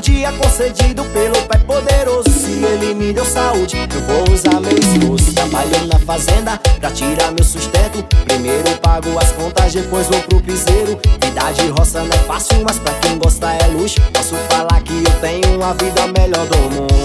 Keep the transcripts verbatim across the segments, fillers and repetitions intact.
dia concedido pelo Pai Poderoso. Se Ele me deu saúde, eu vou usar meu esforço. Trabalho na fazenda pra tirar meu sustento. Primeiro pago as contas, depois vou pro piseiro. Vida de roça não é fácil, mas pra quem gosta é luxo. Posso falar que eu tenho uma vida melhor do mundo.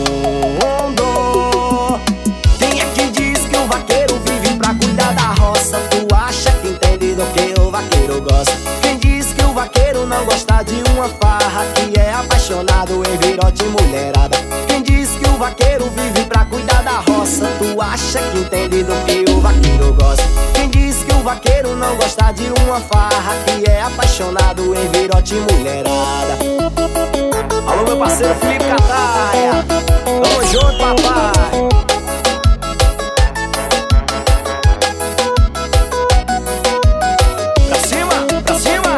Quem é que diz que o vaqueiro vive pra cuidar da roça? Tu acha que entende do que o vaqueiro gosta? Quem diz que o vaqueiro não gosta de uma farra, que é apaixonado em virote e mulherada? Quem diz que o vaqueiro vive pra cuidar da roça? Tu acha que entende do que o vaqueiro gosta? Quem diz que o vaqueiro não gosta de uma farra, que é apaixonado em virote e mulherada? Alô, meu parceiro Felipe Cataia, tamo junto, papai. Pra cima, pra cima.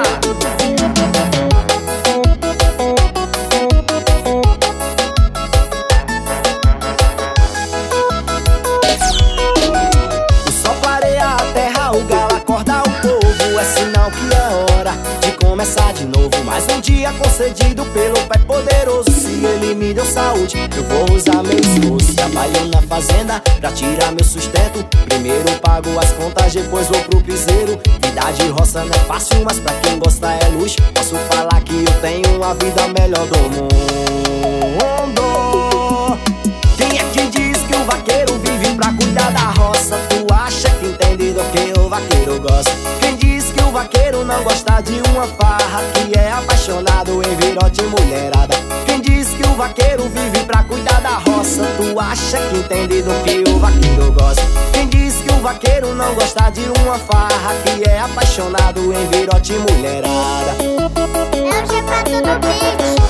O sol clareia a terra, o galo acorda o povo. É sinal que é hora de começar de novo. Mais um dia concedido pelo Pai Poderoso. Se Ele me deu saúde, eu vou usar meu esforço. Trabalho na fazenda pra tirar meu sustento. Primeiro pago as contas, depois vou pro piseiro. Vida de roça não é fácil, mas pra quem gosta é luxo. Posso falar que eu tenho a vida melhor do mundo. Quem é que diz que o vaqueiro vive pra cuidar da roça? Tu acha que entende do que o vaqueiro gosta? Quem diz que o vaqueiro não gosta de uma farra, que é apaixonado em virote e mulherada? Quem diz que o vaqueiro vive pra cuidar da roça? Tu acha que entende do que o vaqueiro gosta? Quem diz que o vaqueiro não gosta de uma farra, que é apaixonado em virote e mulherada? É o G P do beat.